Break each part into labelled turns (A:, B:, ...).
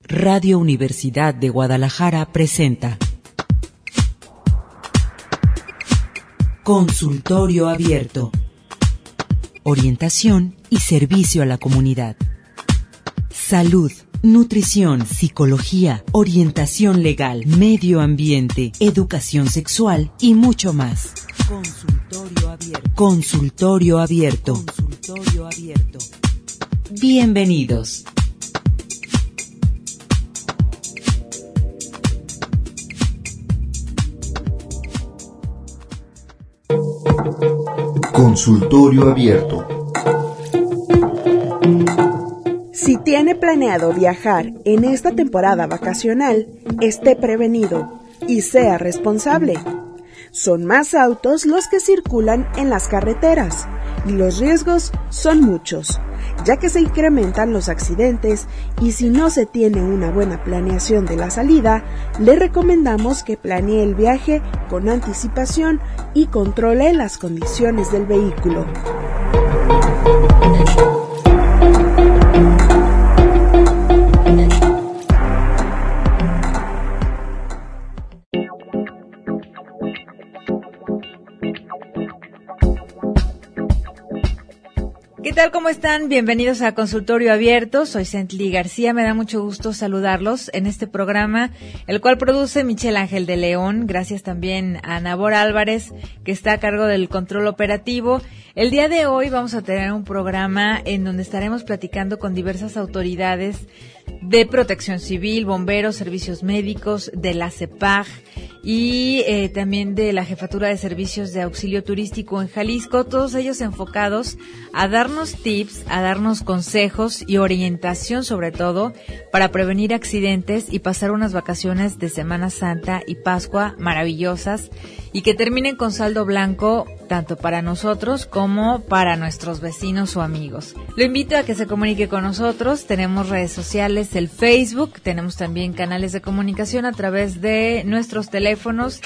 A: Radio Universidad de Guadalajara presenta Consultorio Abierto. Orientación y servicio a la comunidad. Salud, nutrición, psicología, orientación legal, medio ambiente, educación sexual y mucho más. Consultorio Abierto. Consultorio Abierto. Consultorio Abierto. Bienvenidos.
B: Consultorio Abierto.
C: Si tiene planeado viajar en esta temporada vacacional, esté prevenido y sea responsable. Son más autos los que circulan en las carreteras y los riesgos son muchos, ya que se incrementan los accidentes y si no se tiene una buena planeación de la salida, le recomendamos que planee el viaje con anticipación y controle las condiciones del vehículo.
D: ¿Qué tal? ¿Cómo están? Bienvenidos a Consultorio Abierto. Soy Cently García. Me da mucho gusto saludarlos en este programa, el cual produce Michel Ángel de León. Gracias también a Nabor Álvarez, que está a cargo del control operativo. El día de hoy vamos a tener un programa en donde estaremos platicando con diversas autoridades de Protección Civil, bomberos, servicios médicos, de la CEPAG y también de la Jefatura de Servicios de Auxilio Turístico en Jalisco, todos ellos enfocados a darnos tips, a darnos consejos y orientación sobre todo para prevenir accidentes y pasar unas vacaciones de Semana Santa y Pascua maravillosas y que terminen con saldo blanco tanto para nosotros como para nuestros vecinos o amigos. Lo invito a que se comunique con nosotros. Tenemos redes sociales, el Facebook, tenemos también canales de comunicación a través de nuestros teléfonos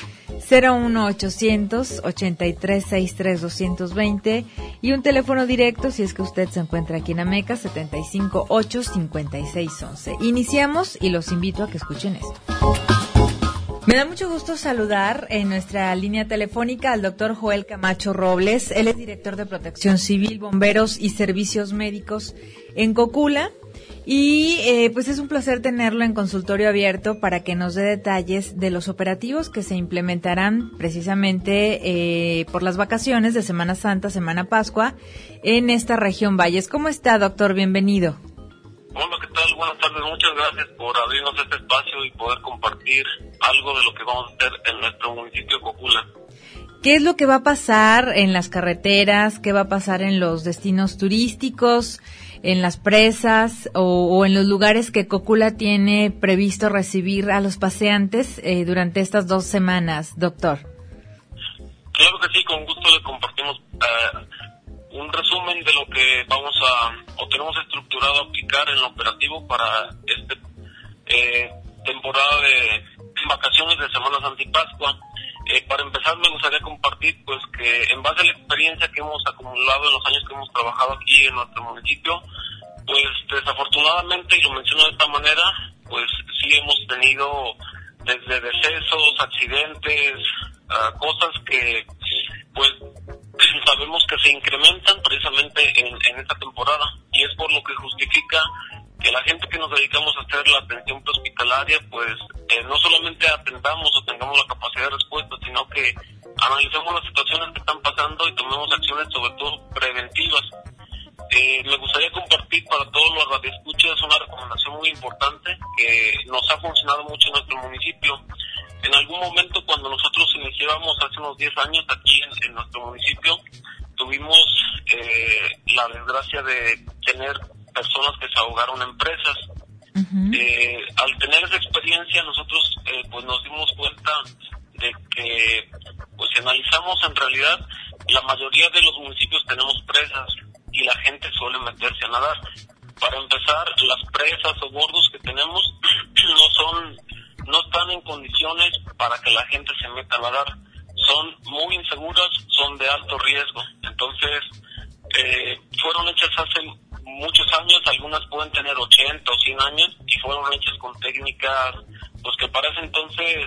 D: 01800 8363 220 y un teléfono directo si es que usted se encuentra aquí en Ameca 758 5611. Iniciamos y los invito a que escuchen esto. Me da mucho gusto saludar en nuestra línea telefónica al doctor Joel Camacho Robles. Él es director de Protección Civil, Bomberos y Servicios Médicos en Cocula. Y pues es un placer tenerlo en Consultorio Abierto para que nos dé detalles de los operativos que se implementarán precisamente por las vacaciones de Semana Santa, Semana Pascua en esta región Valles. ¿Cómo está, doctor? Bienvenido.
E: Hola, ¿qué tal? Buenas tardes. Muchas gracias por abrirnos este espacio y poder compartir algo de lo que vamos a hacer en nuestro municipio de Cocula.
D: ¿Qué es lo que va a pasar en las carreteras? ¿Qué va a pasar en los destinos turísticos, en las presas o en los lugares que Cocula tiene previsto recibir a los paseantes durante estas 2 semanas, doctor?
E: Claro que sí, con gusto le compartimos un resumen de lo que vamos o tenemos estructurado aplicar en lo operativo para esta temporada de vacaciones de Semana Santa y Pascua. Para empezar me gustaría compartir pues que en base a la experiencia que hemos acumulado en los años que hemos trabajado aquí en nuestro municipio, pues desafortunadamente, y lo menciono de esta manera, pues sí hemos tenido desde decesos, accidentes, cosas que pues sabemos que se incrementan precisamente en esta temporada, y es por lo que justifica que la gente que nos dedicamos a hacer la atención prehospitalaria, pues no solamente atendamos o tengamos la capacidad de respuesta, sino que analicemos las situaciones que están pasando y tomemos acciones sobre todo preventivas. Me gustaría compartir para todos los radioescuchas una recomendación muy importante que nos ha funcionado mucho en nuestro municipio. En algún momento, cuando nosotros iniciábamos hace unos 10 años aquí en nuestro municipio, tuvimos la desgracia de tener personas que se ahogaron en presas. Uh-huh. Al tener esa experiencia, nosotros pues nos dimos cuenta de que, pues si analizamos en realidad, la mayoría de los municipios tenemos presas y la gente suele meterse a nadar. Para empezar, las presas o bordos que tenemos no están en condiciones para que la gente se meta a nadar. Son muy inseguras, son de alto riesgo. Entonces, fueron hechas hace muchos años, algunas pueden tener 80 o 100 años y fueron hechas con técnicas pues que para ese entonces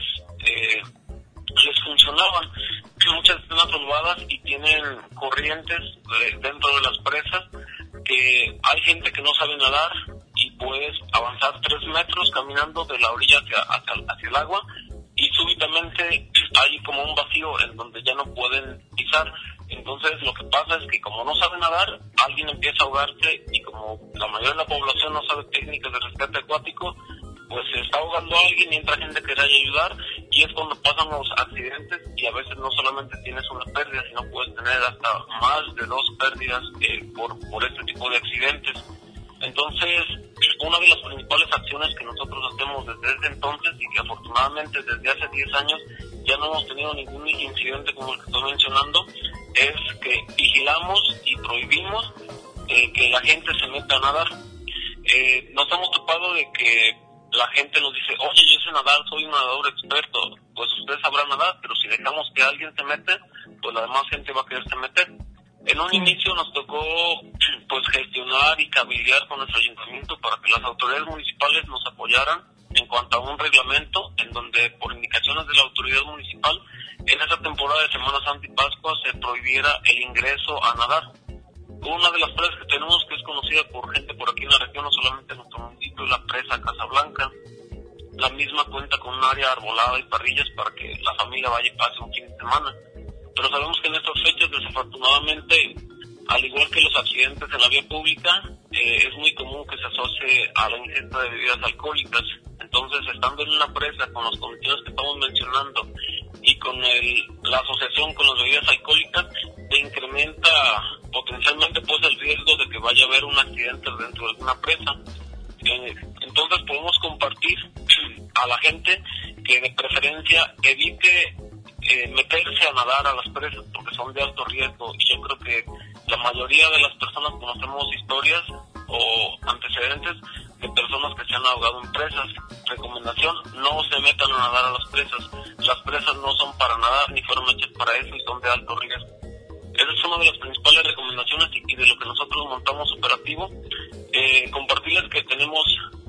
E: les funcionaban. Muchas están asolvadas y tienen corrientes dentro de las presas, que hay gente que no sabe nadar y puedes avanzar 3 metros caminando de la orilla hacia el agua, y súbitamente hay como un vacío en donde ya no pueden pisar. Entonces lo que pasa es que como no sabe nadar, alguien empieza a ahogarse, y como la mayoría de la población no sabe técnicas de rescate acuático, pues se está ahogando alguien y entra gente que quiere ayudar, y es cuando pasan los accidentes, y a veces no solamente tienes una pérdida, sino puedes tener hasta más de 2 pérdidas por este tipo de accidentes. Entonces, una de las principales acciones que nosotros hacemos desde ese entonces, y que afortunadamente desde hace 10 años ya no hemos tenido ningún incidente como el que estoy mencionando, es que vigilamos y prohibimos que la gente se meta a nadar. Nos hemos topado de que la gente nos dice, oye, yo sé nadar, soy un nadador experto. Pues usted sabrá nadar, pero si dejamos que alguien se mete, pues la demás gente va a quererse meter. En un inicio nos tocó pues gestionar y cabildear con nuestro ayuntamiento para que las autoridades municipales nos apoyaran en cuanto a un reglamento en donde, por indicaciones de la autoridad municipal, en esa temporada de Semana Santa y Pascua se prohibiera el ingreso a nadar. Una de las presas que tenemos, que es conocida por gente por aquí en la región, no solamente en nuestro municipio, es la presa Casablanca. La misma cuenta con un área arbolada y parrillas para que la familia vaya y pase un fin de semana. Pero sabemos que en estas fechas, desafortunadamente, al igual que los accidentes en la vía pública, es muy común que se asocie a la ingesta de bebidas alcohólicas. Entonces, estando en una presa con las condiciones que estamos mencionando y con la asociación con las bebidas alcohólicas, se incrementa potencialmente pues el riesgo de que vaya a haber un accidente dentro de una presa. Entonces podemos compartir a la gente que de preferencia evite meterse a nadar a las presas porque son de alto riesgo, y yo creo que la mayoría de las personas conocemos historias o antecedentes de personas que se han ahogado en presas. Recomendación: no se metan a nadar a las presas. Las presas no son para nadar ni fueron hechas para eso y son de alto riesgo. Esa es una de las principales recomendaciones y de lo que nosotros montamos operativo. Compartirles que tenemos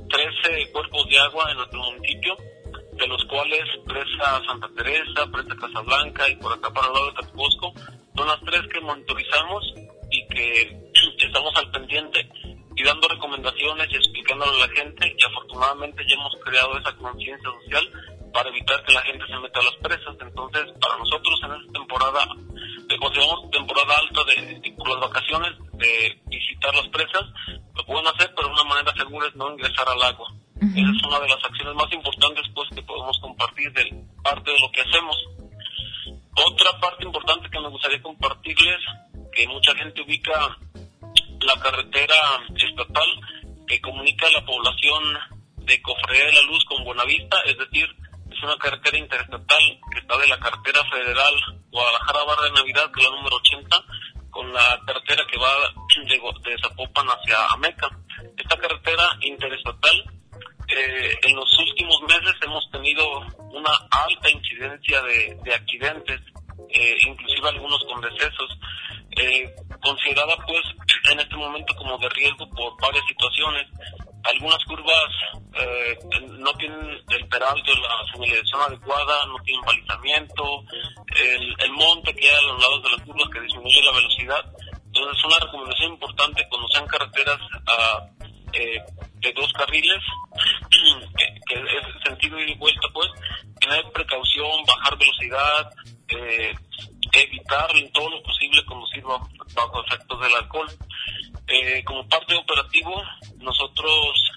E: 13 cuerpos de agua en nuestro municipio, de los cuales presa Santa Teresa, presa Casablanca y por acá para el lado de Capusco son las 3 que monitorizamos y que estamos al pendiente y dando recomendaciones y explicándole a la gente, y afortunadamente ya hemos creado esa conciencia social para evitar que la gente se meta a las presas. Entonces, para nosotros en esta temporada, que consideramos temporada alta por las vacaciones, de visitar las presas, lo pueden hacer, pero de una manera segura es no ingresar al agua. Esa es una de las acciones más importantes pues que podemos compartir de parte de lo que hacemos. Otra parte importante que me gustaría compartirles, que mucha gente ubica la carretera estatal que comunica a la población de Cofradía de la Luz con Buenavista, es decir, es una carretera interestatal que está de la carretera federal Guadalajara-Barra de Navidad, que es la número 80, con la carretera que va de Zapopan hacia Ameca. Esta carretera interestatal, en los últimos meses hemos tenido una alta incidencia de accidentes, inclusive algunos con decesos, considerada pues en este momento como de riesgo por varias situaciones. Algunas curvas no tienen el peralto, la señalización adecuada, no tienen balizamiento, el monte que hay a los lados de las curvas que disminuye la velocidad. Entonces, una recomendación importante cuando sean carreteras de 2 carriles, que es sentido ida y vuelta, pues, tener precaución, bajar velocidad, evitar en todo lo posible conducir bajo efectos del alcohol. Como parte operativo, nosotros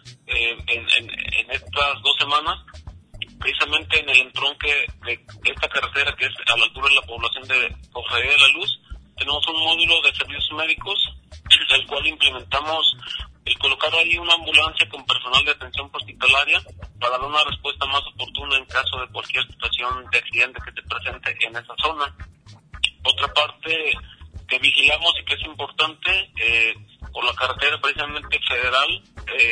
E: en estas 2 semanas, precisamente en el entronque de esta carretera que es a la altura de la población de Cofradía de la Luz, tenemos un módulo de servicios médicos, el cual implementamos el colocar ahí una ambulancia con personal de atención hospitalaria para dar una respuesta más oportuna en caso de cualquier situación de accidente que se presente en esa zona. Otra parte que vigilamos y que es importante, por la carretera precisamente federal,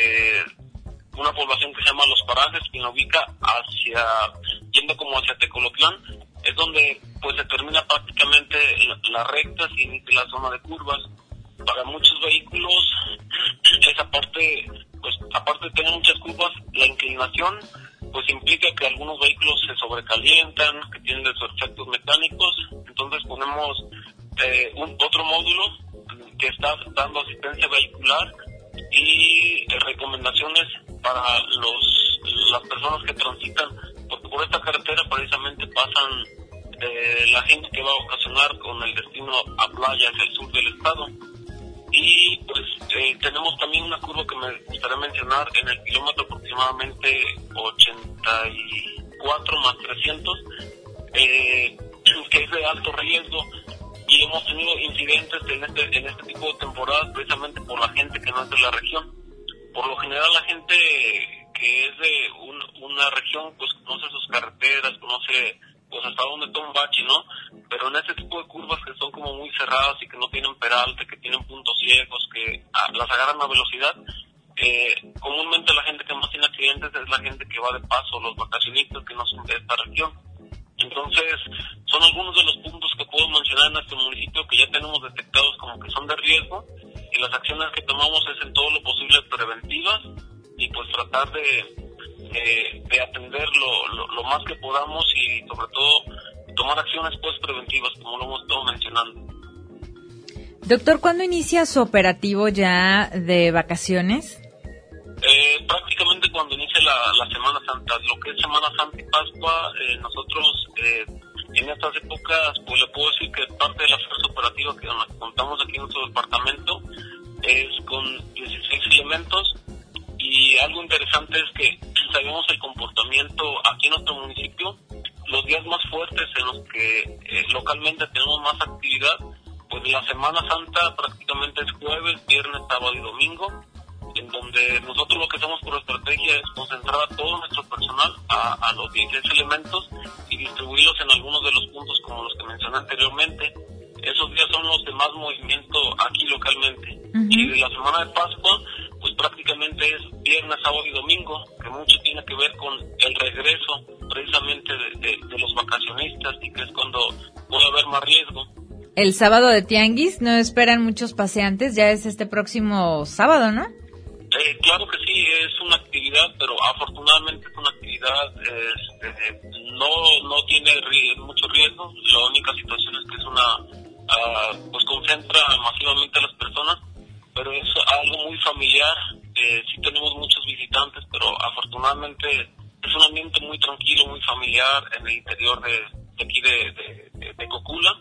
E: una población que se llama Los Parajes, que nos ubica yendo como hacia Tecolotlán, es donde pues se termina prácticamente la recta y inicia la zona de curvas. Para muchos vehículos esa parte, pues aparte de tener muchas curvas, la inclinación pues implica que algunos vehículos se sobrecalientan, que tienen esos efectos mecánicos. Entonces ponemos otro módulo que está dando asistencia vehicular y recomendaciones para las personas que transitan, porque por esta carretera precisamente pasan la gente que va a vacacionar con el destino a playa hacia el sur del estado. Y pues tenemos también una curva que me gustaría mencionar en el kilómetro aproximadamente 84 más 300, que es de alto riesgo, y hemos tenido incidentes en este tipo de temporadas precisamente por la gente que no es de la región. Por lo general la gente que es de una región pues conoce sus carreteras, conoce pues hasta dónde está un bache, ¿no? Pero en este tipo de curvas que son como muy cerradas y que no tienen peralte, que tienen puntos ciegos, que las agarran a velocidad, comúnmente la gente que más tiene accidentes es la gente que va de paso, los vacacionistas que no son de esta región. Entonces, son algunos de los puntos que puedo mencionar en este municipio que ya tenemos detectados como que son de riesgo, y las acciones que tomamos es en todo lo posible preventivas y pues tratar de atender lo más que podamos y sobre todo tomar acciones pues preventivas, como lo hemos estado mencionando.
D: Doctor, ¿cuándo inicia su operativo ya de vacaciones?
E: Prácticamente cuando inicia la Semana Santa. Lo que es Semana Santa y Pascua, nosotros en estas épocas pues le puedo decir que parte de la fuerza operativa que contamos aquí en nuestro departamento es con 16 elementos. Y algo interesante es que sabemos el comportamiento aquí en nuestro municipio. Los días más fuertes en los que localmente tenemos más actividad, pues la Semana Santa prácticamente es jueves, viernes, sábado y domingo, en donde nosotros lo que hacemos por estrategia es concentrar a todo nuestro personal a los 16 elementos y distribuirlos en algunos de los puntos como los que mencioné anteriormente. Esos días son los de más movimiento aquí localmente. Y de la Semana de Pascua, pues prácticamente es viernes, sábado y domingo, que mucho tiene que ver con el regreso precisamente de los vacacionistas, y que es cuando puede haber más riesgo.
D: El sábado de Tianguis, ¿no esperan muchos paseantes? Ya es este próximo sábado, ¿no?
E: Claro que sí, es una actividad, pero afortunadamente es una actividad, no tiene mucho riesgo. La única situación es que es pues concentra masivamente a las personas, pero es algo muy familiar. Sí tenemos muchos visitantes, pero afortunadamente es un ambiente muy tranquilo, muy familiar en el interior de aquí de Cocula.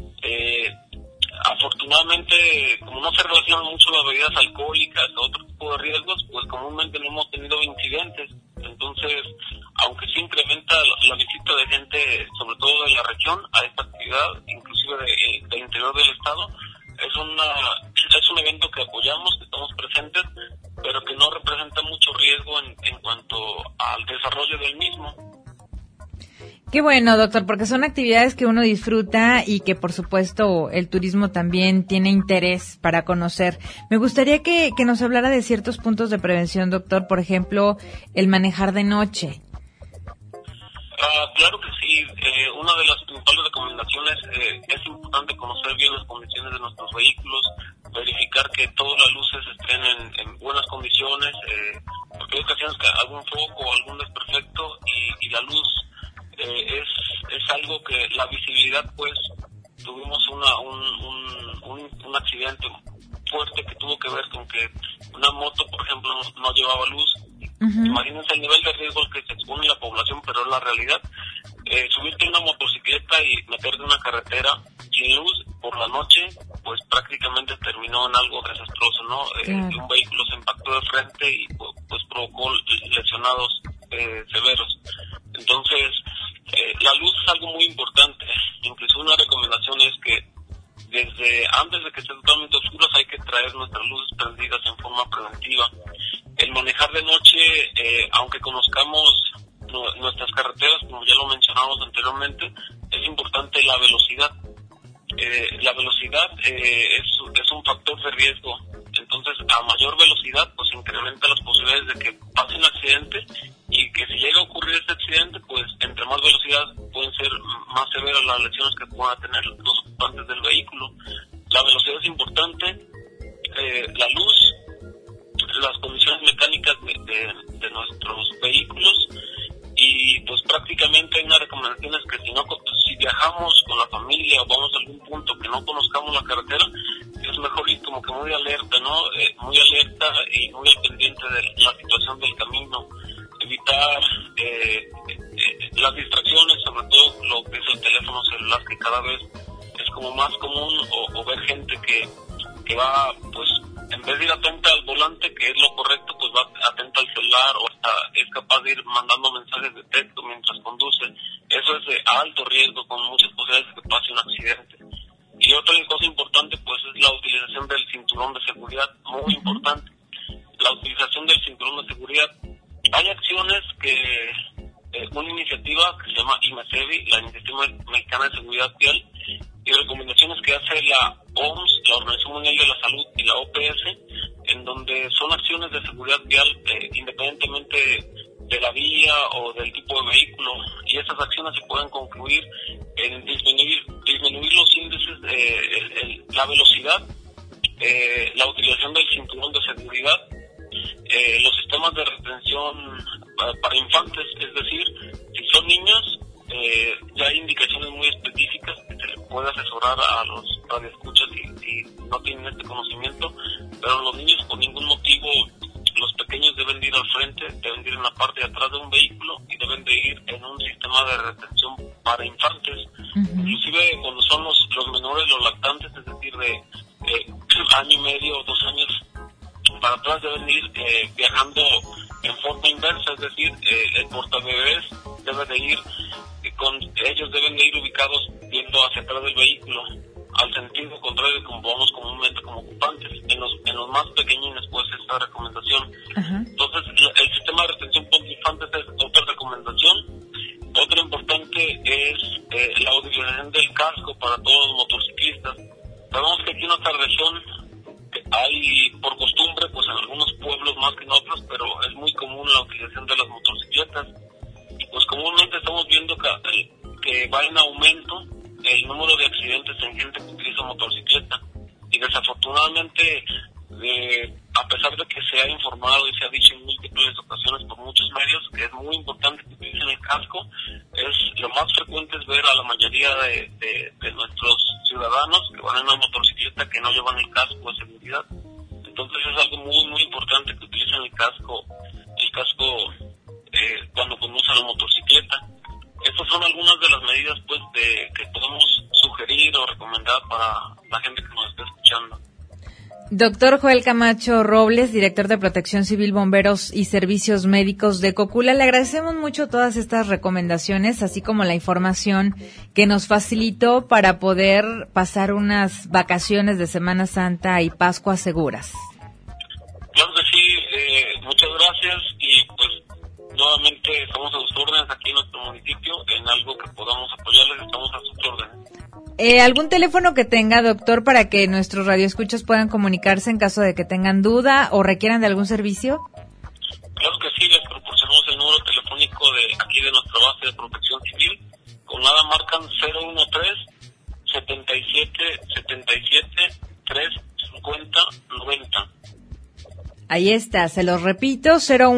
E: Afortunadamente, como no se relacionan mucho las bebidas alcohólicas o otro tipo de riesgos, pues comúnmente no hemos tenido incidentes. Entonces, aunque sí incrementa la visita de gente, sobre todo de la región, a esta actividad, inclusive del interior del estado, es un evento que apoyamos, que estamos presentes, pero que no representa mucho riesgo en cuanto al desarrollo del mismo.
D: Qué bueno, doctor, porque son actividades que uno disfruta y que, por supuesto, el turismo también tiene interés para conocer. Me gustaría que nos hablara de ciertos puntos de prevención, doctor, por ejemplo, el manejar de noche.
E: Claro que sí. Una de las principales recomendaciones es importante conocer bien las condiciones de nuestros vehículos, verificar que todas las luces estén en buenas condiciones, porque hay ocasiones que algún foco o algún desperfecto y la luz es algo que la visibilidad, pues tuvimos un accidente fuerte que tuvo que ver con que una moto, por ejemplo, no llevaba luz. Imagínense el nivel de riesgo al que se expone la población, pero es la realidad. Subirte en una motocicleta y meterte en una carretera sin luz por la noche, pues prácticamente terminó en algo desastroso, ¿no?
D: Claro.
E: Un vehículo se impactó de frente y pues provocó lesionados severos. Entonces, la luz es algo muy importante. Incluso una recomendación es que desde antes de que estén totalmente oscuras hay que traer nuestras luces prendidas en forma preventiva. El manejar de noche, aunque conozcamos nuestras carreteras, como ya lo mencionamos anteriormente, es importante la velocidad. La velocidad es un factor de riesgo. Entonces, a mayor velocidad, pues incrementa las posibilidades de que pase un accidente, y que si llega a ocurrir este accidente, pues entre más velocidad pueden ser más severas las lesiones que puedan tener los ocupantes del vehículo. La velocidad es importante, la luz obviamente hay una recomendación, es que si viajamos con la familia o vamos a algún punto que no conozcamos la carretera, es mejor ir como que muy alerta, ¿no? Muy alerta y muy al pendiente de la situación del camino, evitar las distracciones, sobre todo lo que es el teléfono celular, que cada vez es como más común, o ver gente que va, pues, en vez de ir atenta al volante, que es lo correcto, pues va atenta al celular, o hasta es capaz de ir mandando mensajes de texto mientras conduce. Eso es de alto riesgo, con muchas posibilidades de que pase un accidente. Y otra cosa importante, pues, es la utilización del cinturón de seguridad, muy importante. La utilización del cinturón de seguridad. Hay acciones que, una iniciativa que se llama IMASEVI, la Iniciativa Mexicana de Seguridad Vial, y recomendaciones que hace la OMS, la Organización Mundial de la Salud, y la OPS, en donde son acciones de seguridad vial independientemente de la vía o del tipo de vehículo, y esas acciones se pueden concluir en disminuir los índices, la velocidad, la utilización del cinturón de seguridad, los sistemas de retención para infantes, es decir, si son niños, ya hay indicaciones muy específicas que se les puede asesorar a los radioescuchas si no tienen este conocimiento, pero los niños por ningún motivo, los pequeños deben de ir al frente, deben de ir en la parte de atrás de un vehículo y deben de ir en un sistema de retención para infantes. Inclusive cuando son los menores, los lactantes, es decir, de año y medio o 2 años para atrás, deben ir viajando en forma inversa, es decir, el portabebés debe de ir ellos deben de ir ubicados viendo hacia atrás del vehículo, al sentido contrario como vamos comúnmente como ocupantes. En los más pequeñines, pues, esta recomendación. Entonces, el sistema de retención por infantes es otra recomendación. Otra importante es la utilización del casco para todos los motociclistas. Sabemos que aquí en nuestra región hay, por costumbre, pues en algunos pueblos más que en otros, pero es muy común la utilización de las motocicletas. Y pues comúnmente estamos viendo que va en aumento el número de accidentes en gente que utiliza motocicleta. Y desafortunadamente, a pesar de que se ha informado y se ha dicho en múltiples ocasiones por muchos medios que es muy importante que utilicen el casco, lo más frecuente es ver a la mayoría de nuestros ciudadanos que van en una motocicleta que no llevan el casco de seguridad. Entonces es algo muy, muy importante que utilicen el casco cuando conducen la motocicleta. Estas son algunas de las medidas, pues, que podemos sugerir o recomendar para la gente que nos esté escuchando.
D: Doctor Joel Camacho Robles, director de Protección Civil, Bomberos y Servicios Médicos de Cocula, le agradecemos mucho todas estas recomendaciones, así como la información que nos facilitó para poder pasar unas vacaciones de Semana Santa y Pascua seguras.
E: Claro que sí, muchas gracias, y pues nuevamente estamos a sus órdenes aquí en nuestro municipio, en algo que podamos apoyarles, estamos a sus órdenes.
D: ¿Algún teléfono que tenga, doctor, para que nuestros radioescuchas puedan comunicarse en caso de que tengan duda o requieran de algún servicio?
E: Claro que sí, les proporcionamos el número telefónico de aquí de nuestra base de Protección Civil. Con nada marcan 013-77-350-90.
D: Ahí está, se los repito,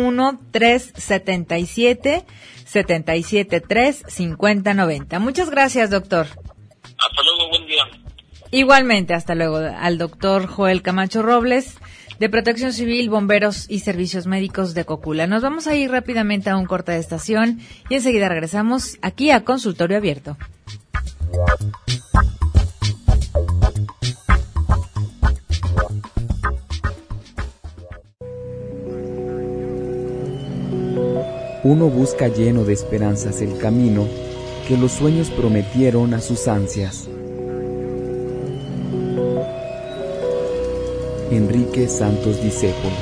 D: 013-77-350-90. Muchas gracias, doctor.
E: Hasta luego, buen día.
D: Igualmente, hasta luego, al doctor Joel Camacho Robles, de Protección Civil, Bomberos y Servicios Médicos de Cocula. Nos vamos a ir rápidamente a un corte de estación y enseguida regresamos aquí a Consultorio Abierto.
F: Uno busca lleno de esperanzas el camino que los sueños prometieron a sus ansias. Enrique Santos Discépolo.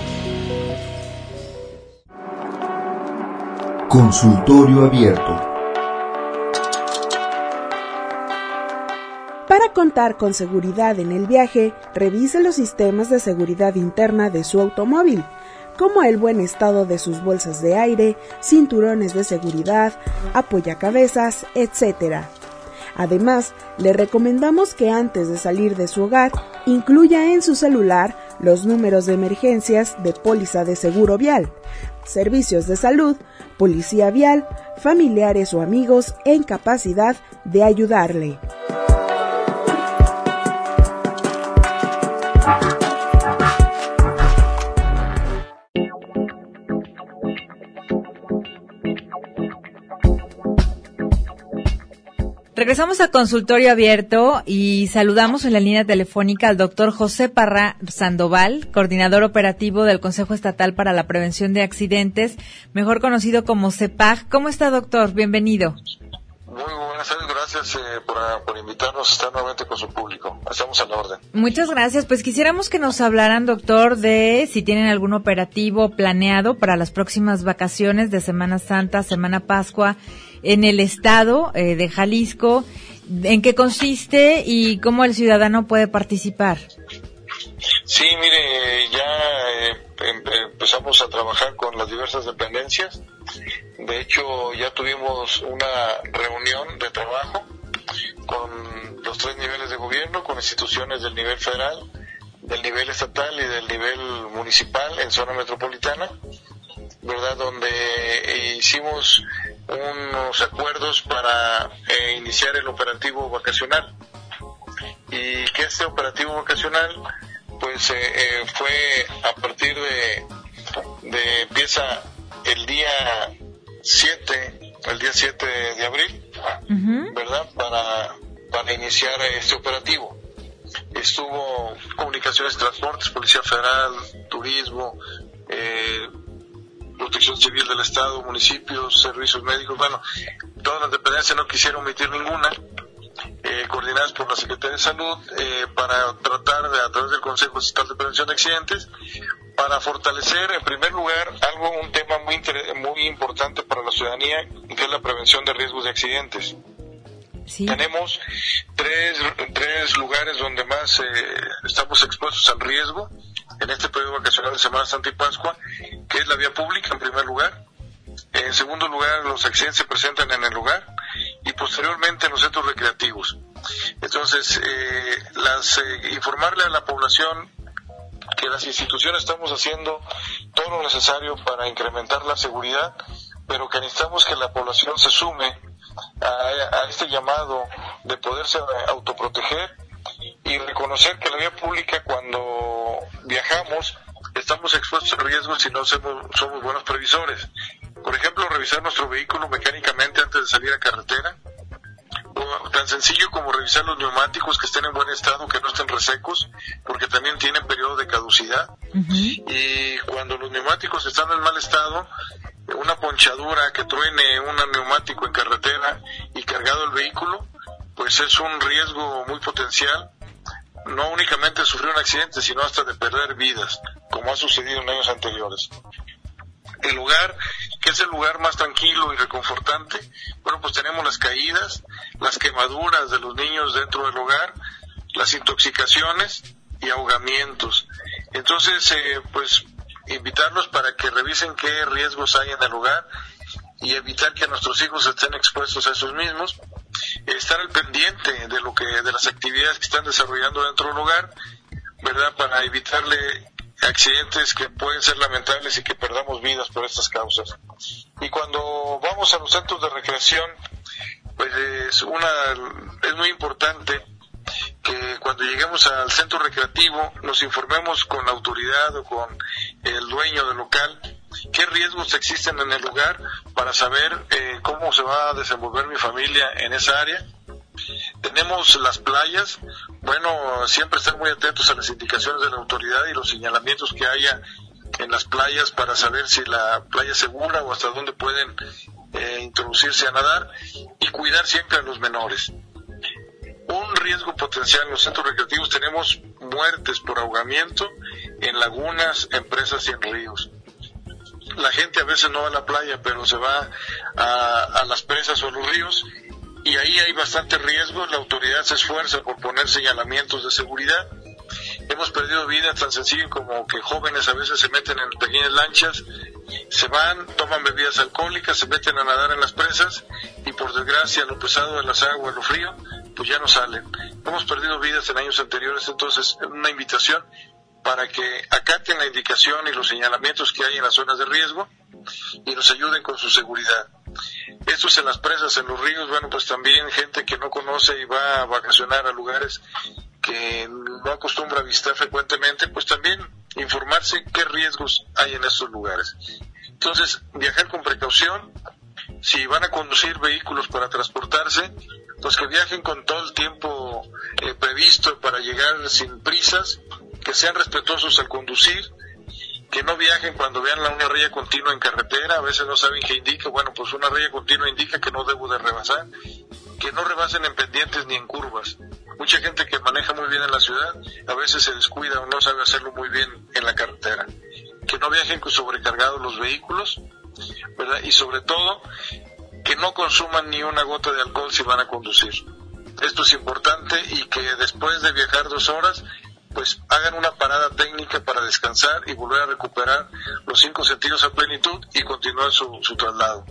B: Consultorio Abierto.
C: Para contar con seguridad en el viaje, revise los sistemas de seguridad interna de su automóvil, como el buen estado de sus bolsas de aire, cinturones de seguridad, apoyacabezas, etc. Además, le recomendamos que antes de salir de su hogar, incluya en su celular los números de emergencias de póliza de seguro vial, servicios de salud, policía vial, familiares o amigos en capacidad de ayudarle.
D: Regresamos a Consultorio Abierto y saludamos en la línea telefónica al doctor José Parra Sandoval, coordinador operativo del Consejo Estatal para la Prevención de Accidentes, mejor conocido como CEPAG. ¿Cómo está, doctor? Bienvenido.
G: Muy buenas tardes, gracias por invitarnos a estar nuevamente con su público. Estamos a la orden.
D: Muchas gracias. Pues quisiéramos que nos hablaran, doctor, de si tienen algún operativo planeado para las próximas vacaciones de Semana Santa, Semana Pascua, en el estado de Jalisco, ¿en qué consiste y cómo el ciudadano puede participar?
G: Sí, mire, ya empezamos a trabajar con las diversas dependencias. De hecho, ya tuvimos una reunión de trabajo con los 3 niveles de gobierno, con instituciones del nivel federal, del nivel estatal y del nivel municipal en zona metropolitana, ¿verdad? Donde hicimos unos acuerdos para iniciar el operativo vacacional. Y que este operativo vacacional pues fue a partir de empieza el día 7 de abril, ¿verdad? Para iniciar este operativo. Estuvo Comunicaciones, Transportes, Policía Federal, Turismo, Protección Civil del Estado, municipios, servicios médicos, bueno, todas las dependencias, no quisieron omitir ninguna, coordinadas por la Secretaría de Salud, para tratar de, a través del Consejo Estatal de Prevención de Accidentes, para fortalecer, en primer lugar, un tema muy importante para la ciudadanía, que es la prevención de riesgos de accidentes. Sí. Tenemos tres lugares donde más estamos expuestos al riesgo en este periodo vacacional de Semana Santa y Pascua, que es la vía pública en primer lugar. En segundo lugar, los accidentes se presentan en el lugar y posteriormente en los centros recreativos. Entonces, informarle a la población que las instituciones estamos haciendo todo lo necesario para incrementar la seguridad, pero que necesitamos que la población se sume a este llamado de poderse autoproteger y reconocer que la vía pública, cuando viajamos, estamos expuestos a riesgos si no somos buenos previsores. Por ejemplo, revisar nuestro vehículo mecánicamente antes de salir a carretera, o tan sencillo como revisar los neumáticos, que estén en buen estado, que no estén resecos, porque también tienen periodo de caducidad. Y cuando los neumáticos están en mal estado, una ponchadura que truene un neumático en carretera y cargado el vehículo, pues es un riesgo muy potencial, no únicamente de sufrir un accidente, sino hasta de perder vidas, como ha sucedido en años anteriores. El lugar, que es el lugar más tranquilo y reconfortante, bueno, pues tenemos las caídas, las quemaduras de los niños dentro del hogar, las intoxicaciones y ahogamientos. Entonces, pues invitarlos para que revisen qué riesgos hay en el hogar y evitar que nuestros hijos estén expuestos a esos mismos. Estar al pendiente de las actividades que están desarrollando dentro del hogar, ¿verdad? Para evitarle accidentes que pueden ser lamentables y que perdamos vidas por estas causas. Y cuando vamos a los centros de recreación, pues es muy importante que cuando lleguemos al centro recreativo nos informemos con la autoridad o con el dueño del local qué riesgos existen en el lugar, para saber cómo se va a desenvolver mi familia en esa área. Tenemos las playas, bueno, siempre estar muy atentos a las indicaciones de la autoridad y los señalamientos que haya en las playas para saber si la playa es segura o hasta dónde pueden introducirse a nadar, y cuidar siempre a los menores. Un riesgo potencial en los centros recreativos: tenemos muertes por ahogamiento en lagunas, en presas y en ríos. La gente a veces no va a la playa, pero se va a las presas o a los ríos, y ahí hay bastante riesgo. La autoridad se esfuerza por poner señalamientos de seguridad. Hemos perdido vidas tan sencillo como que jóvenes a veces se meten en pequeñas lanchas, se van, toman bebidas alcohólicas, se meten a nadar en las presas y por desgracia lo pesado de las aguas, lo frío, pues ya no salen. Hemos perdido vidas en años anteriores. Entonces, una invitación para que acaten la indicación y los señalamientos que hay en las zonas de riesgo y nos ayuden con su seguridad. Esto es en las presas, en los ríos, bueno, pues también gente que no conoce y va a vacacionar a lugares que no acostumbra a visitar frecuentemente, pues también informarse qué riesgos hay en estos lugares. Entonces, viajar con precaución. Si van a conducir vehículos para transportarse, pues que viajen con todo el tiempo previsto para llegar sin prisas, que sean respetuosos al conducir, que no viajen cuando vean una raya continua en carretera. A veces no saben qué indica. Bueno, pues una raya continua indica que no debo de rebasar, que no rebasen en pendientes ni en curvas. Mucha gente que maneja muy bien en la ciudad a veces se descuida o no sabe hacerlo muy bien en la carretera. Que no viajen sobrecargados los vehículos, ¿verdad? Y sobre todo, que no consuman ni una gota de alcohol si van a conducir. Esto es importante, y que después de viajar 2 horas, pues hagan una parada técnica para descansar y volver a recuperar los 5 sentidos a plenitud y continuar su traslado.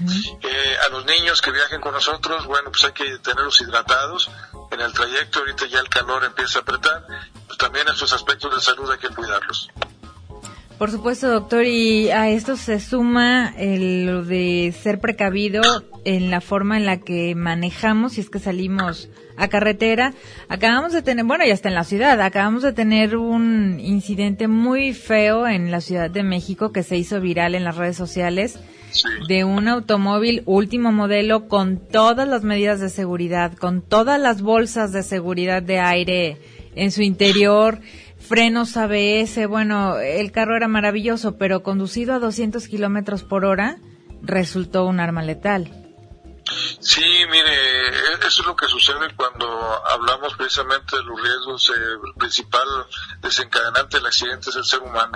G: A los niños que viajen con nosotros, bueno, pues hay que tenerlos hidratados en el trayecto. Ahorita ya el calor empieza a apretar, pues también estos aspectos de salud hay que cuidarlos.
D: Por supuesto, doctor, y a esto se suma lo de ser precavido en la forma en la que manejamos si es que salimos a carretera. Acabamos de tener, bueno, ya está en la ciudad, acabamos de tener un incidente muy feo en la Ciudad de México que se hizo viral en las redes sociales, sí, de un automóvil último modelo con todas las medidas de seguridad, con todas las bolsas de seguridad de aire en su interior, frenos ABS, bueno, el carro era maravilloso, pero conducido a 200 kilómetros por hora resultó un arma letal.
G: Sí, mire, eso es lo que sucede cuando hablamos precisamente de los riesgos. El principal desencadenante del accidente es el ser humano.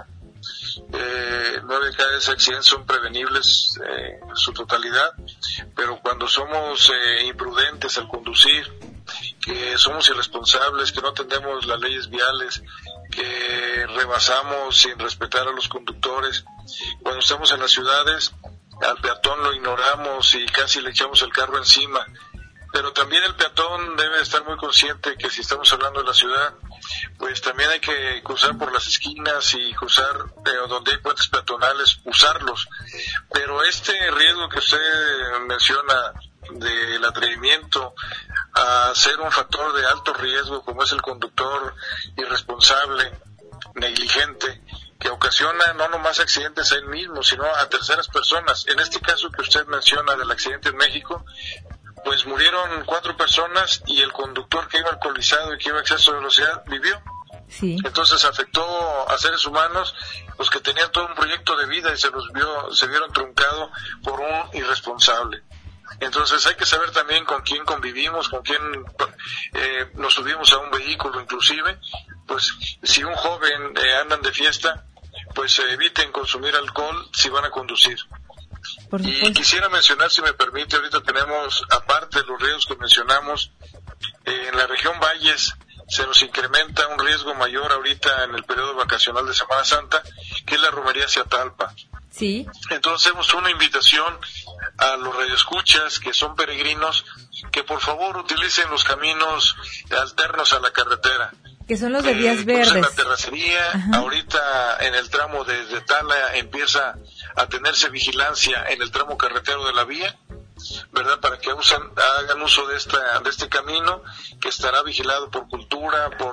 G: 9 de cada 10 accidentes son prevenibles en su totalidad, pero cuando somos imprudentes al conducir, que somos irresponsables, que no atendemos las leyes viales, que rebasamos sin respetar a los conductores, cuando estamos en las ciudades, al peatón lo ignoramos y casi le echamos el carro encima. Pero también el peatón debe estar muy consciente que si estamos hablando de la ciudad, pues también hay que cruzar por las esquinas y cruzar donde hay puentes peatonales, usarlos. Pero este riesgo que usted menciona del atrevimiento a ser un factor de alto riesgo, como es el conductor irresponsable, negligente, que ocasiona no nomás accidentes a él mismo, sino a terceras personas. En este caso que usted menciona del accidente en México, pues murieron 4 personas y el conductor que iba alcoholizado y que iba a exceso de velocidad vivió.
D: Sí.
G: Entonces afectó a seres humanos, los que tenían todo un proyecto de vida y se vieron truncados por un irresponsable. Entonces hay que saber también con quién convivimos, con quién nos subimos a un vehículo inclusive. Pues si un joven andan de fiesta, pues eviten consumir alcohol si van a conducir. Y quisiera mencionar, si me permite, ahorita tenemos, aparte de los riesgos que mencionamos, en la región Valles se nos incrementa un riesgo mayor ahorita en el periodo vacacional de Semana Santa, que es la romería hacia Talpa.
D: Sí.
G: Entonces hacemos una invitación a los radioescuchas que son peregrinos, que por favor utilicen los caminos alternos a la carretera.
D: Que son los de vías verdes.
G: En la terracería, ajá. Ahorita en el tramo desde Tala empieza a tenerse vigilancia en el tramo carretero de la vía, ¿verdad? Para que hagan uso de este camino, que estará vigilado por Cultura, por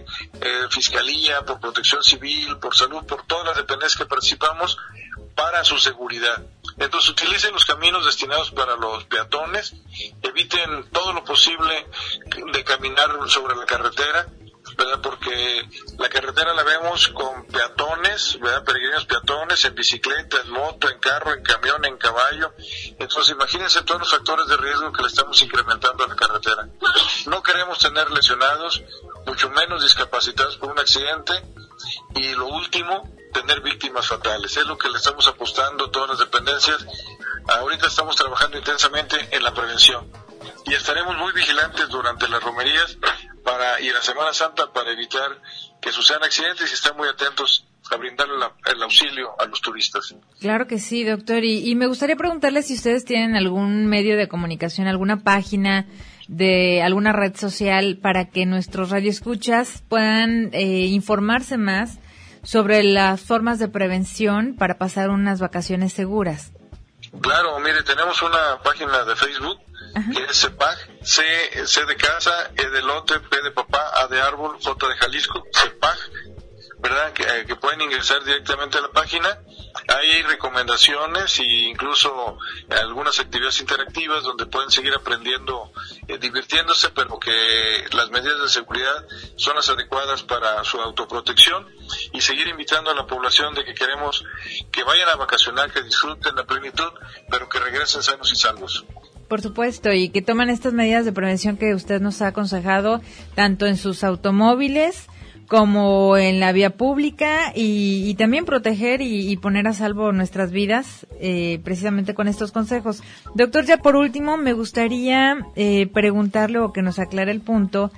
G: Fiscalía, por Protección Civil, por Salud, por todas las dependencias que participamos para su seguridad. Entonces utilicen los caminos destinados para los peatones, eviten todo lo posible de caminar sobre la carretera, ¿verdad? Porque la carretera la vemos con peatones, ¿verdad? Peregrinos peatones, en bicicleta, en moto, en carro, en camión, en caballo. Entonces imagínense todos los factores de riesgo que le estamos incrementando a la carretera. No queremos tener lesionados, mucho menos discapacitados por un accidente, y lo último, tener víctimas fatales. Es lo que le estamos apostando todas las dependencias. Ahorita estamos trabajando intensamente en la prevención y estaremos muy vigilantes durante las romerías y la Semana Santa para evitar que sucedan accidentes, y estar muy atentos a brindarle el auxilio a los turistas.
D: Claro que sí, doctor. Y me gustaría preguntarle si ustedes tienen algún medio de comunicación, alguna página de alguna red social para que nuestros radioescuchas puedan informarse más sobre las formas de prevención para pasar unas vacaciones seguras.
G: Claro, mire, tenemos una página de Facebook que es CEPAJ, C de casa, E de lote, P de papá, A de árbol, J de Jalisco, CEPAJ, ¿verdad? Que pueden ingresar directamente a la página. Hay recomendaciones e incluso algunas actividades interactivas donde pueden seguir aprendiendo, divirtiéndose, pero que las medidas de seguridad son las adecuadas para su autoprotección, y seguir invitando a la población de que queremos que vayan a vacacionar, que disfruten la plenitud, pero que regresen sanos y salvos.
D: Por supuesto, y que tomen estas medidas de prevención que usted nos ha aconsejado, tanto en sus automóviles como en la vía pública, y también proteger y poner a salvo nuestras vidas, precisamente con estos consejos. Doctor, ya por último, me gustaría preguntarle o que nos aclare el punto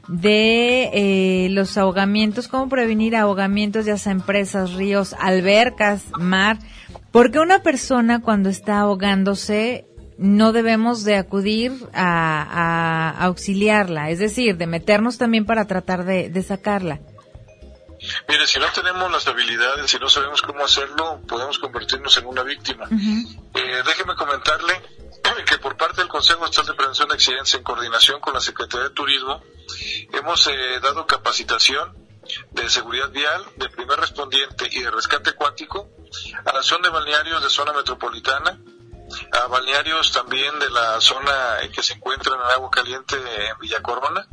D: de los ahogamientos, cómo prevenir ahogamientos, ya sea en presas, ríos, albercas, mar, porque una persona cuando está ahogándose no debemos de acudir a auxiliarla, es decir, de meternos también para tratar de sacarla.
G: Mire, si no tenemos las habilidades, si no sabemos cómo hacerlo, podemos convertirnos en una víctima. Déjeme comentarle que por parte del Consejo Estatal de Prevención de Accidentes, en coordinación con la Secretaría de Turismo, hemos dado capacitación de seguridad vial, de primer respondiente y de rescate acuático a la zona de balnearios de zona metropolitana, a balnearios también de la zona que se encuentra en Agua Caliente en Villa Corona.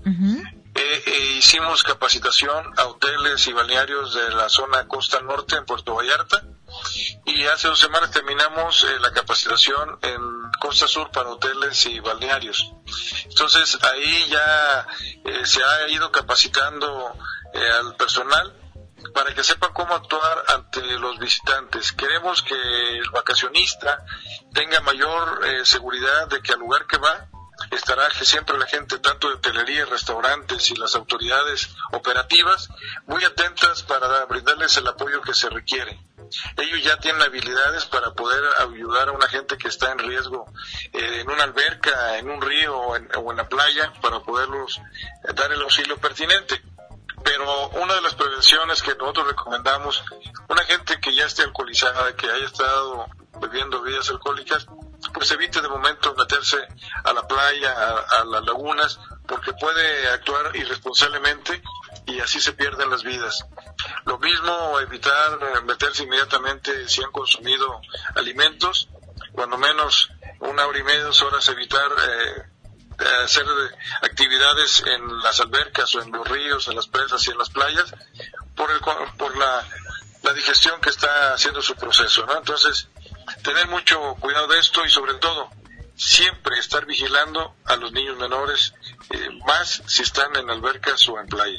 G: Hicimos capacitación a hoteles y balnearios de la zona costa norte en Puerto Vallarta, y hace 2 semanas terminamos la capacitación en costa sur para hoteles y balnearios. Entonces ahí ya se ha ido capacitando al personal para que sepan cómo actuar ante los visitantes. Queremos que el vacacionista tenga mayor seguridad de que al lugar que va estará siempre la gente, tanto de hotelería, restaurantes y las autoridades operativas, muy atentas para brindarles el apoyo que se requiere. Ellos ya tienen habilidades para poder ayudar a una gente que está en riesgo en una alberca, en un río o en la playa, para poderlos dar el auxilio pertinente. Pero una de las prevenciones que nosotros recomendamos, una gente que ya esté alcoholizada, que haya estado bebiendo bebidas alcohólicas, pues evite de momento meterse a la playa, a las lagunas, porque puede actuar irresponsablemente y así se pierden las vidas. Lo mismo, evitar meterse inmediatamente si han consumido alimentos, cuando menos 1 hora y media, 2 horas, evitar hacer actividades en las albercas o en los ríos, en las presas y en las playas, por la digestión que está haciendo su proceso, ¿no? Entonces, tener mucho cuidado de esto, y sobre todo siempre estar vigilando a los niños menores, más si están en albercas o en playa.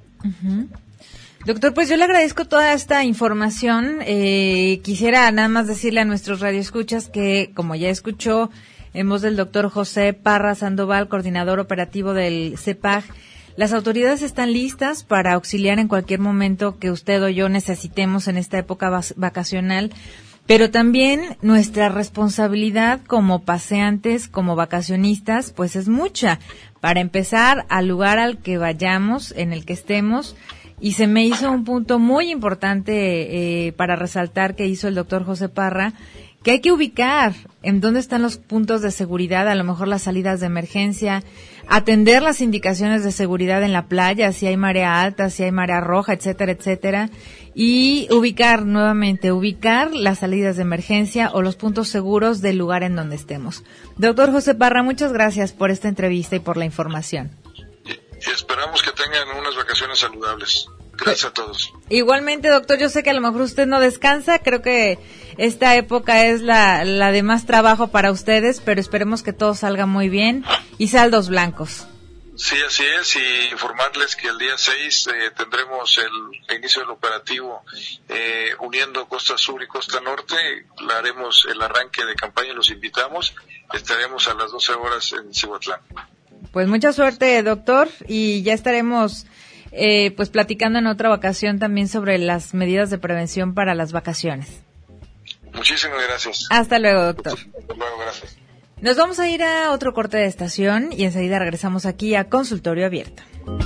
D: Doctor, pues yo le agradezco toda esta información. Quisiera nada más decirle a nuestros radioescuchas que, como ya escuchó en voz del doctor José Parra Sandoval, coordinador operativo del CEPAJ, las autoridades están listas para auxiliar en cualquier momento que usted o yo necesitemos en esta época vacacional, pero también nuestra responsabilidad como paseantes, como vacacionistas, pues es mucha. Para empezar, al lugar al que vayamos, en el que estemos, y se me hizo un punto muy importante para resaltar que hizo el doctor José Parra, que hay que ubicar en dónde están los puntos de seguridad, a lo mejor las salidas de emergencia, atender las indicaciones de seguridad en la playa, si hay marea alta, si hay marea roja, etcétera, etcétera, y ubicar las salidas de emergencia o los puntos seguros del lugar en donde estemos. Doctor José Parra, muchas gracias por esta entrevista y por la información.
G: Y esperamos que tengan unas vacaciones saludables. Gracias a todos.
D: Igualmente, doctor, yo sé que a lo mejor usted no descansa, creo que esta época es la de más trabajo para ustedes, pero esperemos que todo salga muy bien y saldos blancos.
G: Sí, así es, y informarles que el día 6 tendremos el inicio del operativo uniendo Costa Sur y Costa Norte. Haremos el arranque de campaña, los invitamos, estaremos a las 12 horas en Cihuatlán.
D: Pues mucha suerte, doctor, y ya estaremos pues platicando en otra ocasión también sobre las medidas de prevención para las vacaciones.
G: Muchísimas gracias.
D: Hasta luego, doctor.
G: Hasta luego, gracias.
D: Nos vamos a ir a otro corte de estación y enseguida regresamos aquí a Consultorio Abierto.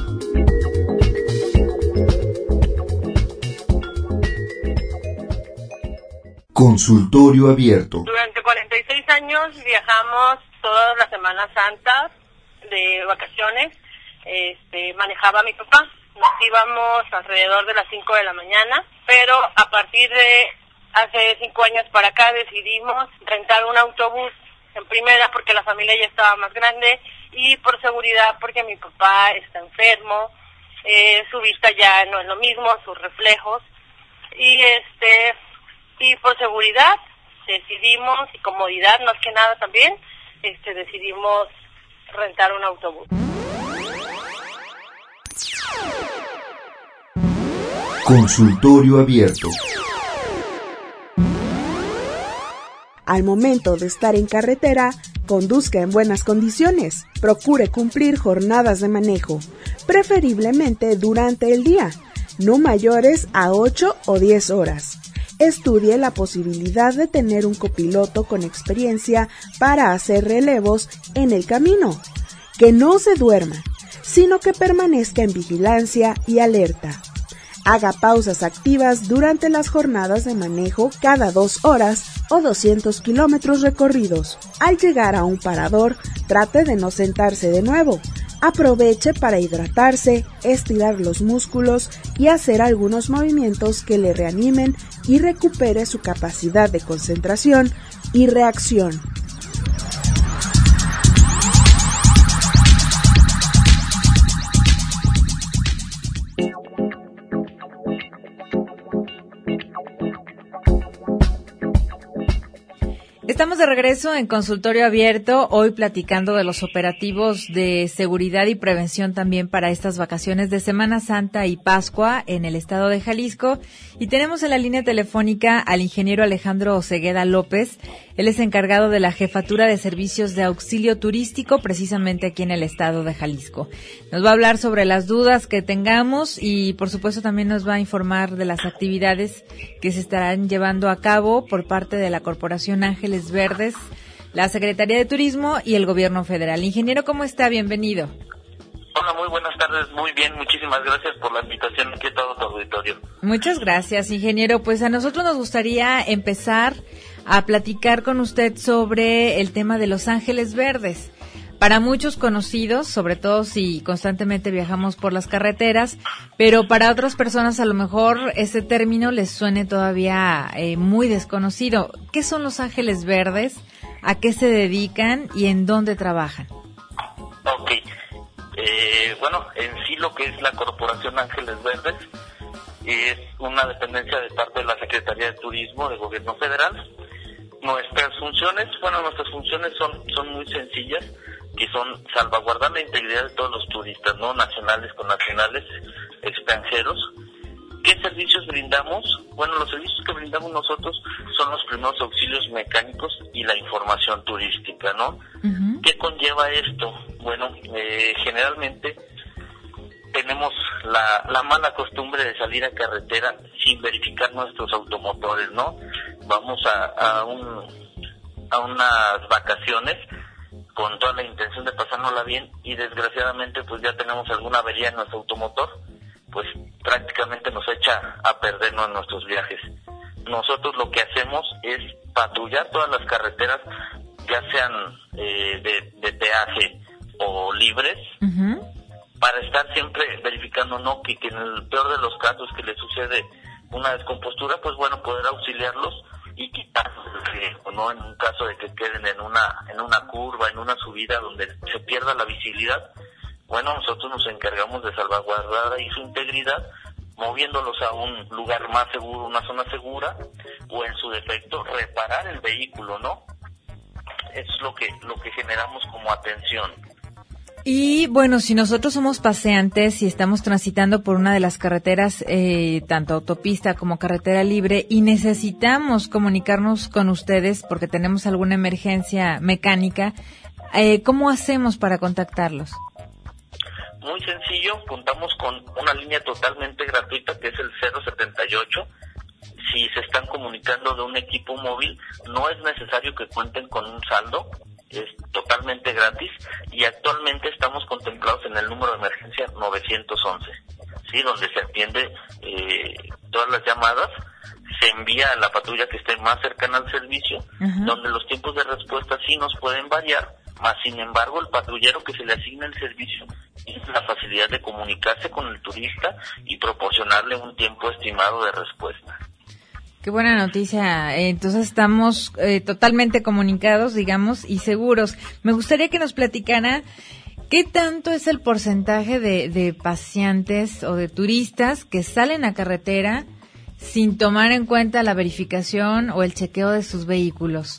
B: Consultorio Abierto.
H: Durante 46 años viajamos todas las Semanas Santas de vacaciones. Manejaba a mi papá. Nos íbamos alrededor de las 5 de la mañana, pero a partir de hace 5 años para acá decidimos rentar un autobús en primera porque la familia ya estaba más grande y por seguridad porque mi papá está enfermo, su vista ya no es lo mismo, sus reflejos y por seguridad decidimos, y comodidad más que nada también, decidimos rentar un autobús.
B: Consultorio Abierto.
C: Al momento de estar en carretera, conduzca en buenas condiciones. Procure cumplir jornadas de manejo, preferiblemente durante el día, no mayores a 8 o 10 horas. Estudie la posibilidad de tener un copiloto con experiencia para hacer relevos en el camino. Que no se duerma, sino que permanezca en vigilancia y alerta. Haga pausas activas durante las jornadas de manejo cada 2 horas o 200 kilómetros recorridos. Al llegar a un parador, trate de no sentarse de nuevo. Aproveche para hidratarse, estirar los músculos y hacer algunos movimientos que le reanimen y recupere su capacidad de concentración y reacción.
D: Estamos de regreso en Consultorio Abierto, hoy platicando de los operativos de seguridad y prevención también para estas vacaciones de Semana Santa y Pascua en el estado de Jalisco. Y tenemos en la línea telefónica al ingeniero Alejandro Osegueda López. Él es encargado de la Jefatura de Servicios de Auxilio Turístico, precisamente aquí en el estado de Jalisco. Nos va a hablar sobre las dudas que tengamos y, por supuesto, también nos va a informar de las actividades que se estarán llevando a cabo por parte de la Corporación Ángeles Verdes, la Secretaría de Turismo y el Gobierno Federal. Ingeniero, ¿cómo está? Bienvenido.
E: Hola, muy buenas tardes, muy bien, muchísimas gracias por la invitación aquí a todo tu auditorio.
D: Muchas gracias, ingeniero. Pues a nosotros nos gustaría empezar a platicar con usted sobre el tema de Los Ángeles Verdes. Para muchos conocidos, sobre todo si constantemente viajamos por las carreteras, pero para otras personas a lo mejor este término les suene todavía muy desconocido. ¿Qué son Los Ángeles Verdes? ¿A qué se dedican y en dónde trabajan?
E: Ok. Bueno, en sí lo que es la Corporación Ángeles Verdes es una dependencia de parte de la Secretaría de Turismo del Gobierno Federal. Nuestras funciones son muy sencillas, que son salvaguardar la integridad de todos los turistas, no nacionales, connacionales, extranjeros. ¿Qué servicios brindamos? Bueno, los servicios que brindamos nosotros son los primeros auxilios mecánicos y la información turística, ¿no? Uh-huh. ¿Qué conlleva esto? Bueno, generalmente tenemos la mala costumbre de salir a carretera sin verificar nuestros automotores, ¿no? Vamos a unas vacaciones con toda la intención de pasárnosla bien y desgraciadamente pues ya tenemos alguna avería en nuestro automotor, pues prácticamente nos echa a perdernos nuestros viajes. Nosotros lo que hacemos es patrullar todas las carreteras, ya sean de peaje o libres, uh-huh, para estar siempre verificando, ¿no? que en el peor de los casos que les sucede una descompostura, pues bueno, poder auxiliarlos y quitarlos el riesgo, ¿no? En un caso de que queden en una curva, en una subida donde se pierda la visibilidad, bueno, nosotros nos encargamos de salvaguardar ahí su integridad, moviéndolos a un lugar más seguro, una zona segura, o en su defecto reparar el vehículo, ¿no? Es lo que generamos como atención.
D: Y bueno, si nosotros somos paseantes y estamos transitando por una de las carreteras, tanto autopista como carretera libre, y necesitamos comunicarnos con ustedes porque tenemos alguna emergencia mecánica, ¿cómo hacemos para contactarlos?
E: Muy sencillo, contamos con una línea totalmente gratuita que es el 078. Si se están comunicando de un equipo móvil, no es necesario que cuenten con un saldo. es totalmente gratis y actualmente estamos contemplados en el número de emergencia 911, ¿sí? Donde se atiende todas las llamadas, se envía a la patrulla que esté más cercana al servicio, donde los tiempos de respuesta sí nos pueden variar, más sin embargo el patrullero que se le asigna el servicio tiene la facilidad de comunicarse con el turista y proporcionarle un tiempo estimado de respuesta.
D: Qué buena noticia. Entonces estamos totalmente comunicados, digamos, y seguros. Me gustaría que nos platicara qué tanto es el porcentaje de paseantes o de turistas que salen a carretera sin tomar en cuenta la verificación o el chequeo de sus vehículos.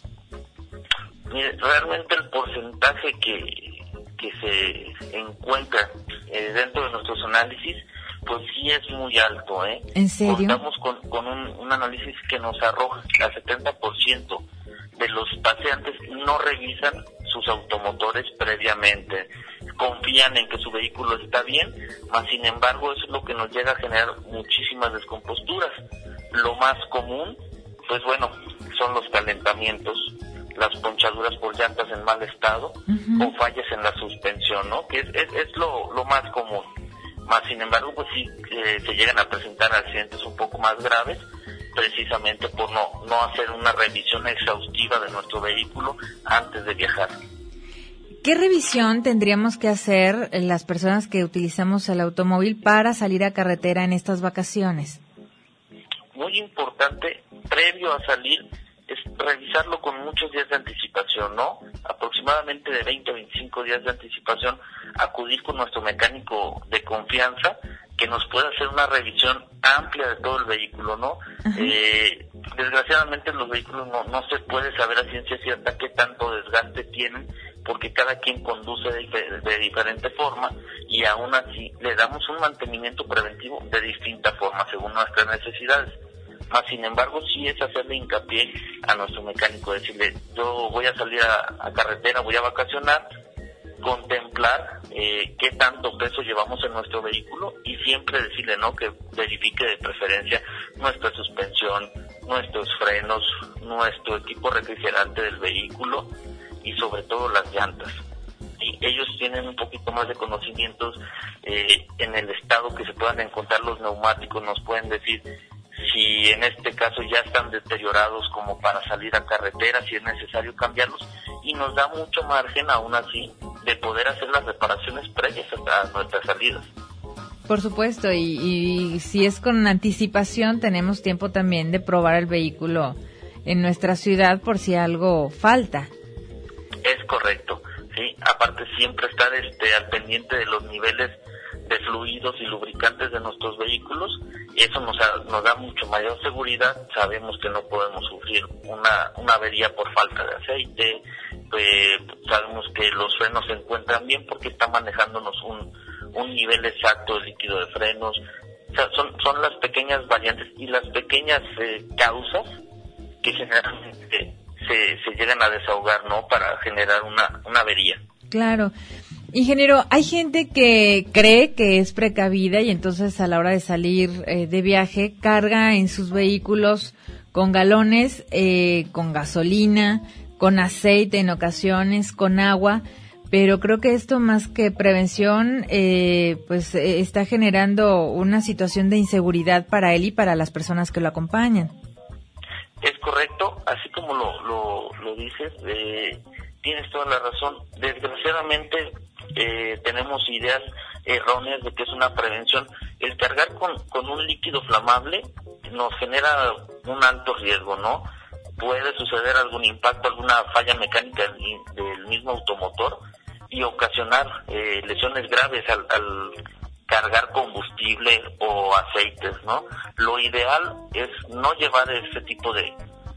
E: Mire, realmente el porcentaje que se encuentra dentro de nuestros análisis, pues sí es muy alto, ¿eh?
D: ¿En serio?
E: Contamos con un análisis que nos arroja que el 70% de los paseantes no revisan sus automotores previamente, confían en que su vehículo está bien, mas sin embargo eso es lo que nos llega a generar muchísimas descomposturas. Lo más común, pues bueno, son los calentamientos, las ponchaduras por llantas en mal estado o fallas en la suspensión, ¿no? Que es lo más común. Más sin embargo, pues sí se llegan a presentar accidentes un poco más graves, precisamente por no hacer una revisión exhaustiva de nuestro vehículo antes de viajar.
D: ¿Qué revisión tendríamos que hacer las personas que utilizamos el automóvil para salir a carretera en estas vacaciones?
E: Muy importante, previo a salir, es revisarlo con muchos días de anticipación, ¿no? Aproximadamente de 20 a 25 días de anticipación, acudir con nuestro mecánico de confianza que nos pueda hacer una revisión amplia de todo el vehículo, ¿no? Desgraciadamente los vehículos no se puede saber a ciencia cierta qué tanto desgaste tienen, porque cada quien conduce de diferente forma y aún así le damos un mantenimiento preventivo de distinta forma según nuestras necesidades. Más sin embargo, sí es hacerle hincapié a nuestro mecánico, decirle, yo voy a salir a carretera, voy a vacacionar, contemplar qué tanto peso llevamos en nuestro vehículo y siempre decirle, ¿no?, que verifique de preferencia nuestra suspensión, nuestros frenos, nuestro equipo refrigerante del vehículo y sobre todo las llantas. Y ellos tienen un poquito más de conocimientos en el estado que se puedan encontrar los neumáticos, nos pueden decir si en este caso ya están deteriorados como para salir a carretera, si es necesario cambiarlos, y nos da mucho margen aún así de poder hacer las reparaciones previas a nuestras salidas.
D: Por supuesto, y si es con anticipación tenemos tiempo también de probar el vehículo en nuestra ciudad por si algo falta.
E: Es correcto, sí, aparte siempre estar al pendiente de los niveles de fluidos y lubricantes de nuestros vehículos, eso nos da mucho mayor seguridad. Sabemos que no podemos sufrir una avería por falta de aceite, sabemos que los frenos se encuentran bien porque está manejándonos un nivel exacto de líquido de frenos. O sea, son las pequeñas variantes y las pequeñas causas que generalmente se llegan a desahogar, ¿no?, para generar una avería.
D: Claro. Ingeniero, hay gente que cree que es precavida y entonces a la hora de salir de viaje carga en sus vehículos con galones, con gasolina, con aceite en ocasiones, con agua, pero creo que esto más que prevención, está generando una situación de inseguridad para él y para las personas que lo acompañan.
E: Es correcto, así como lo dices, tienes toda la razón. Desgraciadamente tenemos ideas erróneas de que es una prevención. El cargar con un líquido flamable nos genera un alto riesgo, ¿no? Puede suceder algún impacto, alguna falla mecánica del mismo automotor y ocasionar lesiones graves al cargar combustible o aceites, ¿no? Lo ideal es no llevar ese tipo de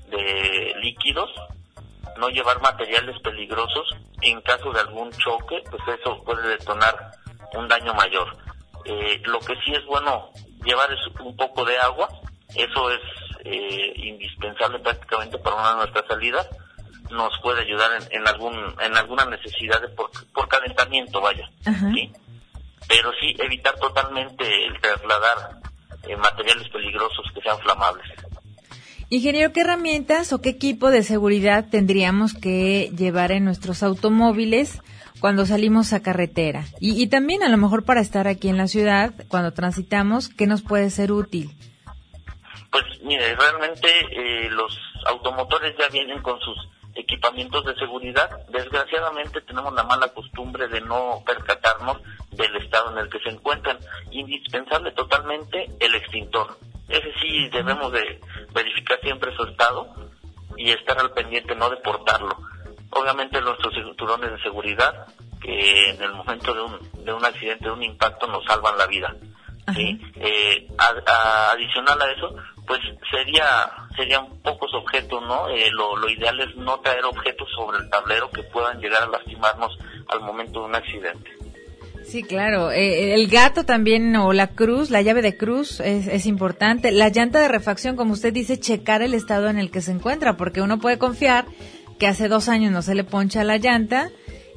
E: líquidos, no llevar materiales peligrosos. En caso de algún choque, pues eso puede detonar un daño mayor. Lo que sí es bueno llevar es un poco de agua, eso es indispensable prácticamente para una de nuestras salidas. Nos puede ayudar en alguna necesidad por calentamiento, vaya, ¿sí? Pero sí evitar totalmente el trasladar materiales peligrosos que sean flamables.
D: Ingeniero, ¿qué herramientas o qué equipo de seguridad tendríamos que llevar en nuestros automóviles cuando salimos a carretera? Y también a lo mejor para estar aquí en la ciudad, cuando transitamos, ¿qué nos puede ser útil?
I: Pues mire, realmente los automotores ya vienen con sus equipamientos de seguridad. Desgraciadamente tenemos la mala costumbre de no percatarnos del estado en el que se encuentran. Indispensable totalmente el extintor. Ese sí debemos de verificar siempre su estado y estar al pendiente, no de portarlo. Obviamente nuestros cinturones de seguridad, que en el momento de un accidente, de un impacto, nos salvan la vida. ¿Sí? Adicional a eso, pues serían pocos objetos, ¿no? Lo ideal es no traer objetos sobre el tablero que puedan llegar a lastimarnos al momento de un accidente.
D: Sí, claro. El gato también, o la cruz, la llave de cruz es importante. La llanta de refacción, como usted dice, checar el estado en el que se encuentra, porque uno puede confiar que hace 2 años no se le poncha la llanta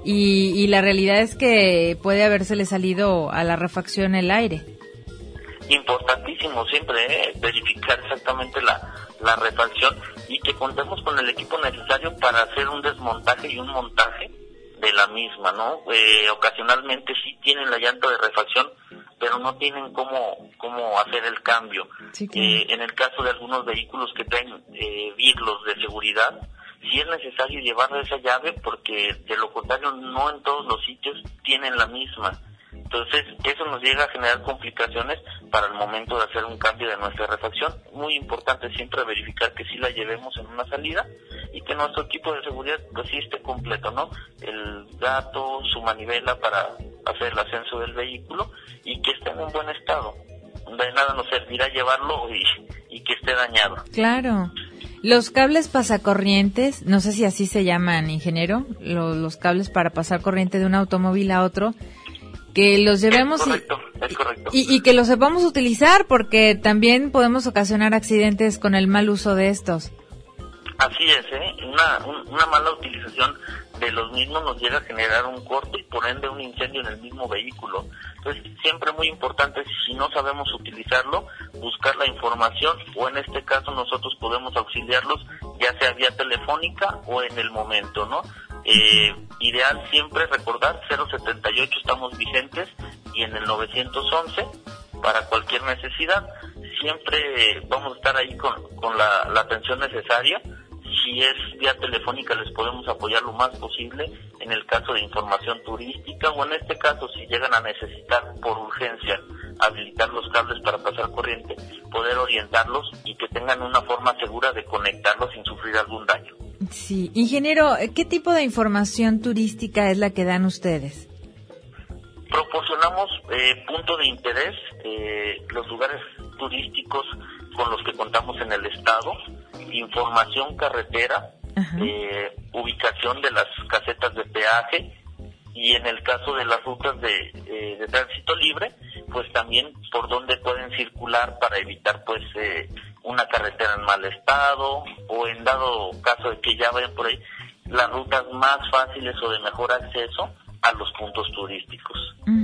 D: y la realidad es que puede habérsele salido a la refacción el aire.
I: Importantísimo siempre verificar exactamente la refacción y que contemos con el equipo necesario para hacer un desmontaje y un montaje de la misma, ¿no? Ocasionalmente sí tienen la llanta de refacción, pero no tienen cómo hacer el cambio. Sí, claro. En el caso de algunos vehículos que traen birlos de seguridad, sí es necesario llevar esa llave, porque de lo contrario no en todos los sitios tienen la misma. Entonces, eso nos llega a generar complicaciones para el momento de hacer un cambio de nuestra refacción. Muy importante siempre verificar que sí la llevemos en una salida y que nuestro equipo de seguridad pues sí esté completo, ¿no? El gato, su manivela para hacer el ascenso del vehículo y que esté en buen estado. De nada nos servirá llevarlo y que esté dañado.
D: Claro. Los cables pasacorrientes, no sé si así se llaman, ingeniero, los cables para pasar corriente de un automóvil a otro, que los llevemos
I: es correcto.
D: Y que los sepamos utilizar, porque también podemos ocasionar accidentes con el mal uso de estos.
I: Así es, una mala utilización de los mismos nos llega a generar un corto y por ende un incendio en el mismo vehículo. Entonces siempre muy importante, si no sabemos utilizarlo, buscar la información, o en este caso nosotros podemos auxiliarlos ya sea vía telefónica o en el momento, ¿no? Ideal siempre recordar 078 estamos vigentes, y en el 911 para cualquier necesidad. Siempre vamos a estar ahí con la atención necesaria. Si es vía telefónica les podemos apoyar lo más posible en el caso de información turística, o en este caso si llegan a necesitar por urgencia habilitar los cables para pasar corriente, poder orientarlos y que tengan una forma segura de conectarlos sin sufrir algún daño.
D: Sí, ingeniero, ¿qué tipo de información turística es la que dan ustedes?
I: Proporcionamos punto de interés, los lugares turísticos con los que contamos en el estado, información carretera, ubicación de las casetas de peaje, y en el caso de las rutas de tránsito libre, pues también por dónde pueden circular para evitar pues una carretera en mal estado, o en dado caso de que ya vayan por ahí, las rutas más fáciles o de mejor acceso a los puntos turísticos.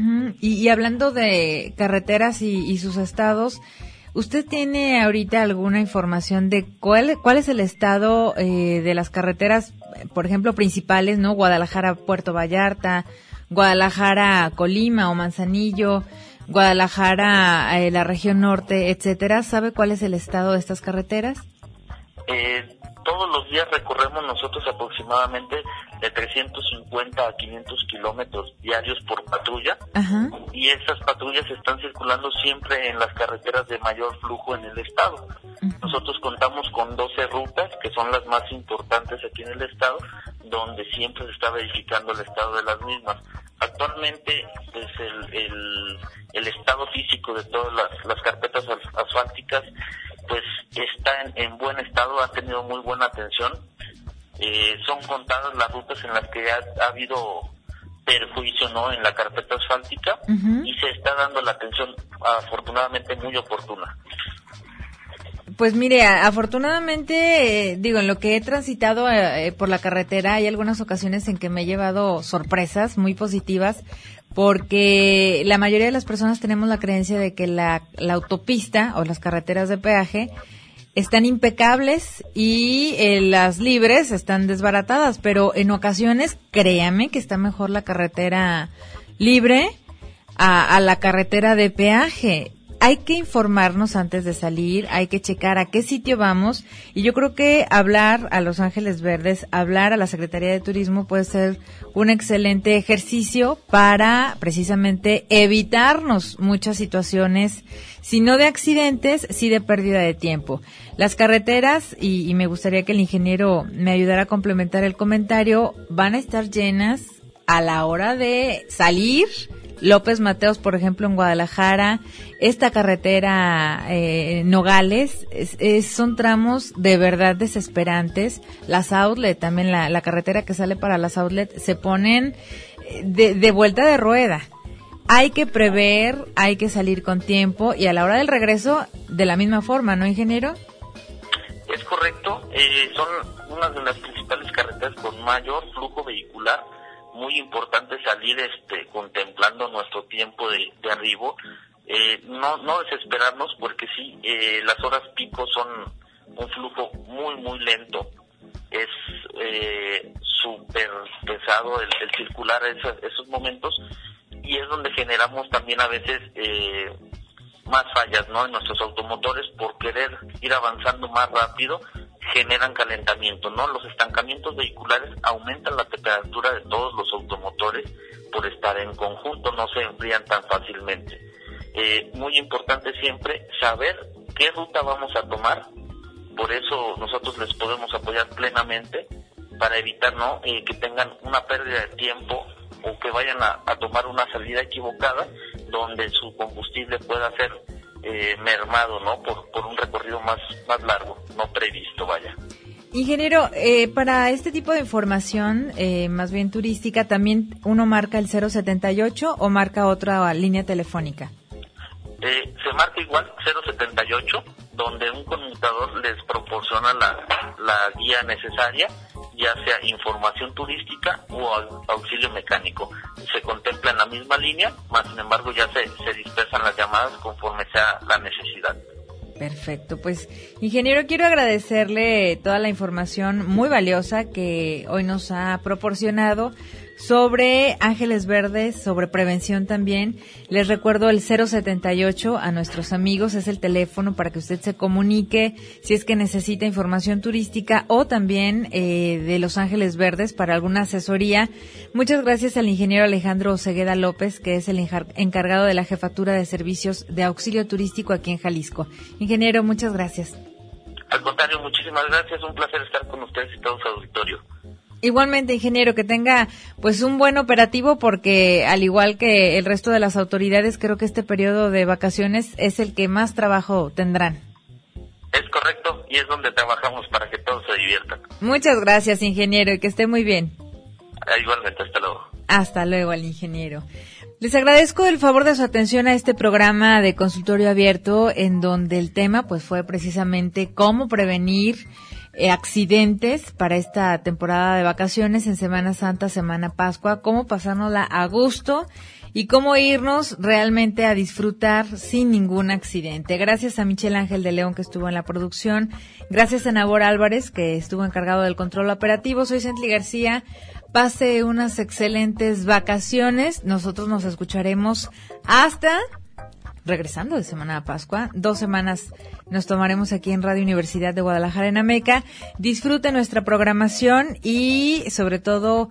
D: Y hablando de carreteras y sus estados, ¿usted tiene ahorita alguna información de cuál es el estado de las carreteras, por ejemplo, principales, ¿no? Guadalajara, Puerto Vallarta, Guadalajara, Colima o Manzanillo, Guadalajara, la región norte, etcétera. ¿Sabe cuál es el estado de estas carreteras?
I: Todos los días recorremos nosotros aproximadamente de 350 a 500 kilómetros diarios por patrulla. Ajá. Y esas patrullas están circulando siempre en las carreteras de mayor flujo en el estado. Uh-huh. Nosotros contamos con 12 rutas, que son las más importantes aquí en el estado, donde siempre se está verificando el estado de las mismas. Actualmente, pues el estado físico de todas las carpetas asfálticas pues está en buen estado, ha tenido muy buena atención. Son contadas las rutas en las que ha habido perjuicio, ¿no?, en la carpeta asfáltica, uh-huh, y se está dando la atención afortunadamente muy oportuna.
D: Pues mire, afortunadamente, en lo que he transitado por la carretera, hay algunas ocasiones en que me he llevado sorpresas muy positivas, porque la mayoría de las personas tenemos la creencia de que la autopista o las carreteras de peaje están impecables y las libres están desbaratadas, pero en ocasiones, créame que está mejor la carretera libre a la carretera de peaje. Hay que informarnos antes de salir, hay que checar a qué sitio vamos, y yo creo que hablar a Los Ángeles Verdes, hablar a la Secretaría de Turismo puede ser un excelente ejercicio para precisamente evitarnos muchas situaciones, si no de accidentes, sí de pérdida de tiempo. Las carreteras, y me gustaría que el ingeniero me ayudara a complementar el comentario, van a estar llenas a la hora de salir. López Mateos, por ejemplo, en Guadalajara, esta carretera Nogales, son tramos de verdad desesperantes. Las outlet, también la carretera que sale para las outlet, se ponen de vuelta de rueda. Hay que prever, hay que salir con tiempo, y a la hora del regreso, de la misma forma, ¿no, ingeniero?
I: Es correcto, son unas de las principales carreteras con mayor flujo vehicular. Muy importante salir contemplando nuestro tiempo de arribo, no desesperarnos, porque sí, las horas pico son un flujo muy lento. Es súper pesado el circular esos momentos, y es donde generamos también a veces más fallas, ¿no? En nuestros automotores, por querer ir avanzando más rápido, generan calentamiento, ¿no? Los estancamientos vehiculares aumentan la temperatura de todos los automotores por estar en conjunto, no se enfrían tan fácilmente. Muy importante siempre saber qué ruta vamos a tomar, por eso nosotros les podemos apoyar plenamente para evitar, ¿no? Que tengan una pérdida de tiempo o que vayan a tomar una salida equivocada donde su combustible pueda ser mermado, ¿no? Por un recorrido más largo, no previsto, vaya.
D: Ingeniero, para este tipo de información, más bien turística, ¿también uno marca el 078 o marca otra línea telefónica?
I: Se marca igual 078, donde un conmutador les proporciona la guía necesaria, ya sea información turística o auxilio mecánico. Se contempla en la misma línea, más sin embargo ya se dispersan las llamadas conforme sea la necesidad.
D: Perfecto, pues ingeniero, quiero agradecerle toda la información muy valiosa que hoy nos ha proporcionado sobre Ángeles Verdes, sobre prevención también. Les recuerdo el 078 a nuestros amigos, es el teléfono para que usted se comunique si es que necesita información turística o también de Los Ángeles Verdes para alguna asesoría. Muchas gracias al ingeniero Alejandro Osegueda López, que es el encargado de la Jefatura de Servicios de Auxilio Turístico aquí en Jalisco. Ingeniero, muchas gracias.
I: Al contrario, muchísimas gracias, un placer estar con ustedes y todo su auditorio.
D: Igualmente, ingeniero, que tenga pues un buen operativo, porque al igual que el resto de las autoridades, creo que este periodo de vacaciones es el que más trabajo tendrán.
I: Es correcto, y es donde trabajamos para que todos se diviertan.
D: Muchas gracias, ingeniero, y que esté muy bien.
I: Igualmente, hasta luego.
D: Hasta luego al ingeniero. Les agradezco el favor de su atención a este programa de consultorio abierto, en donde el tema pues fue precisamente cómo prevenir accidentes para esta temporada de vacaciones en Semana Santa, Semana Pascua, cómo pasárnosla a gusto y cómo irnos realmente a disfrutar sin ningún accidente. Gracias a Michel Ángel de León, que estuvo en la producción. Gracias a Nabor Álvarez, que estuvo encargado del control operativo. Soy Cently García. Pase unas excelentes vacaciones. Nosotros nos escucharemos hasta regresando de Semana de Pascua. 2 semanas nos tomaremos aquí en Radio Universidad de Guadalajara en Ameca. Disfrute nuestra programación y sobre todo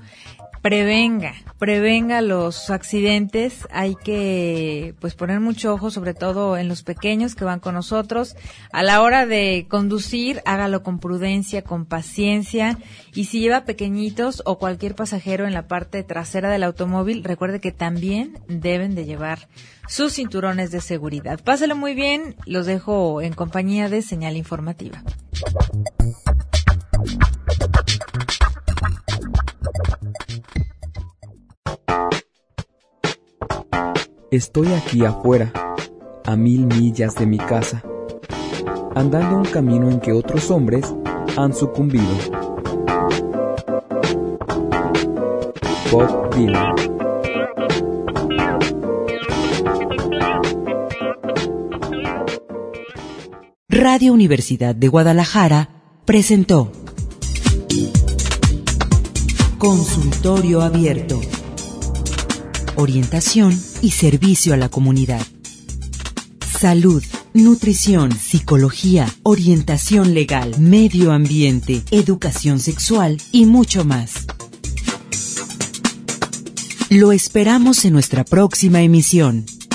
D: prevenga los accidentes. Hay que pues poner mucho ojo, sobre todo en los pequeños que van con nosotros. A la hora de conducir, hágalo con prudencia, con paciencia, y si lleva pequeñitos o cualquier pasajero en la parte trasera del automóvil, recuerde que también deben de llevar sus cinturones de seguridad. Pásalo muy bien, los dejo en compañía de Señal Informativa.
F: Estoy aquí afuera, a 1000 millas de mi casa, andando un camino en que otros hombres han sucumbido. Bob Dylan.
A: Radio Radio Universidad de Guadalajara presentó Consultorio Abierto. Orientación y servicio a la comunidad. Salud, nutrición, psicología, orientación legal, medio ambiente, educación sexual y mucho más. Lo esperamos en nuestra próxima emisión.